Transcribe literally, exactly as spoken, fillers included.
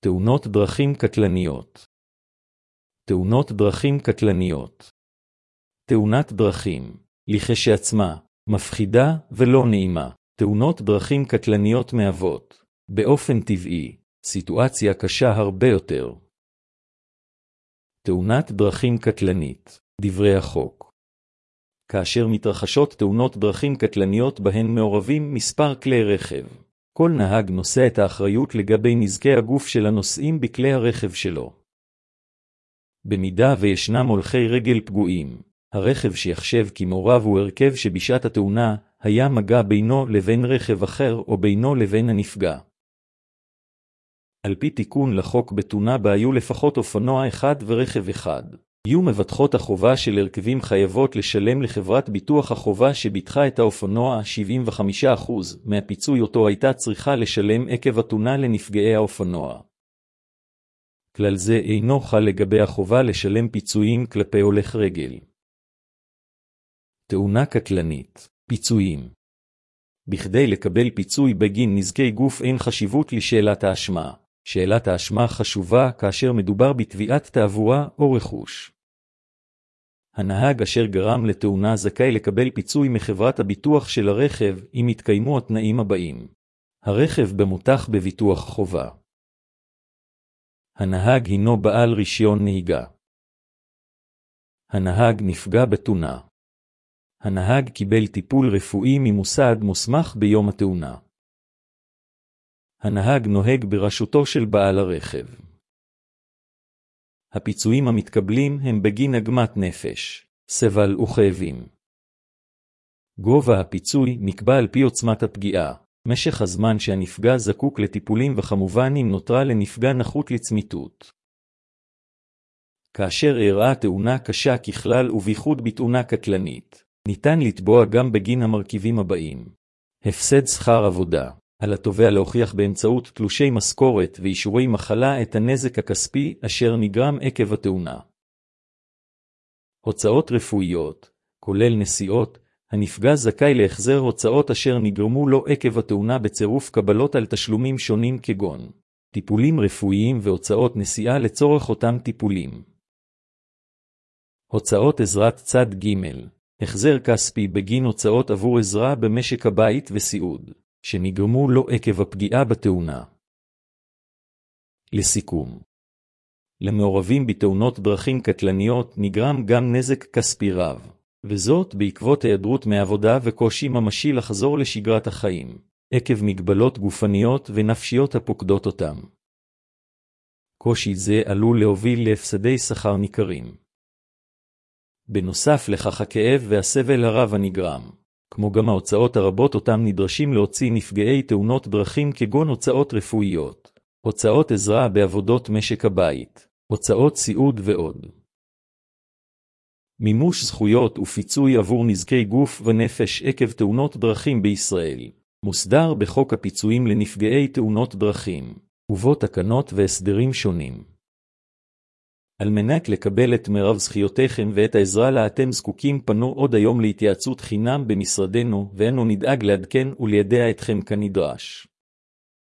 תאונות דרכים קטלניות. תאונות דרכים קטלניות. תאונת דרכים, לכשעצמה, מפחידה ולא נעימה. תאונות דרכים קטלניות מהוות, באופן טבעי, סיטואציה קשה הרבה יותר. תאונת דרכים קטלנית, דברי החוק. כאשר מתרחשות תאונות דרכים קטלניות בהן מעורבים מספר כלי רכב, כל נהג נושא את האחריות לגבי נזקי הגוף של הנוסעים בכלי הרכב שלו. במידה וישנם הולכי רגל פגועים, הרכב שיחשב כי מעורב הוא הרכב שבשעת התאונה היה מגע בינו לבין רכב אחר או בינו לבין הנפגע. על פי תיקון לחוק בתאונה בה היו לפחות אופנוע אחד ורכב אחד, יהיו מבטחות החובה של הרכבים חייבות לשלם לחברת ביטוח החובה שביטחה את האופנוע שבעים וחמישה אחוז מהפיצוי אותו הייתה צריכה לשלם עקב התאונה לנפגעי האופנוע. כלל זה אינו חל לגבי החובה לשלם פיצויים כלפי הולך רגל. תאונה קטלנית, פיצויים. בכדי לקבל פיצוי בגין נזקי גוף אין חשיבות לשאלת האשמה. שאלת האשמה חשובה כאשר מדובר בתביעת תעבורה או רכוש. הנהג אשר גרם לתאונה זכאי לקבל פיצוי מחברת הביטוח של הרכב אם יתקיימו התנאים הבאים. הרכב במותח בביטוח חובה. הנהג הינו בעל רישיון נהיגה. הנהג נפגע בתאונה. הנהג קיבל טיפול רפואי ממוסד מוסמך ביום התאונה. הנהג נוהג בראשותו של בעל הרכב. הפיצויים המתקבלים הם בגין עגמת נפש, סבל וכאבים. גובה הפיצוי נקבע על פי עוצמת הפגיעה, משך הזמן שהנפגע זקוק לטיפולים וכמובן אם נותרה לנפגע נכות לצמיתות. כאשר אירעה תאונה קשה ככלל ובייחוד בתאונה קטלנית, ניתן לתבוע גם בגין המרכיבים הבאים. הפסד שכר עבודה. על התובע להוכיח באמצעות תלושי משכורת ואישורי מחלה את הנזק הכספי אשר נגרם עקב התאונה. הוצאות רפואיות, כולל נסיעות, הנפגע זכאי להחזר הוצאות אשר נגרמו לו עקב התאונה בצירוף קבלות על תשלומים שונים כגון טיפולים רפואיים והוצאות נסיעה לצורך אותם טיפולים. הוצאות עזרת צד ג' החזר כספי בגין הוצאות עבור עזרה במשק הבית וסיעוד. שנגרמו לו עקב הפגיעה בתאונה. לסיכום, למעורבים בתאונות דרכים קטלניות נגרם גם נזק כספי רב, וזאת בעקבות היעדרות מעבודה וקושי ממשי לחזור לשגרת החיים, עקב מגבלות גופניות ונפשיות הפוקדות אותם. קושי זה עלול להוביל להפסדי שכר ניכרים. בנוסף לכך הכאב והסבל הרב הנגרם. כמו גם ההוצאות הרבות אותם נדרשים להוציא נפגעי תאונות דרכים כגון הוצאות רפואיות, הוצאות עזרה בעבודות משק הבית, הוצאות סיעוד ועוד. מימוש זכויות ופיצוי עבור נזקי גוף ונפש עקב תאונות דרכים בישראל, מוסדר בחוק הפיצויים לנפגעי תאונות דרכים, ובו תקנות והסדרים שונים. על מנת לקבל את מרב זכיותיכם ואת העזרה לה אתם זקוקים פנו עוד היום להתייעצות חינם במשרדנו ואנו נדאג לעדכן וליידע אתכם כנדרש.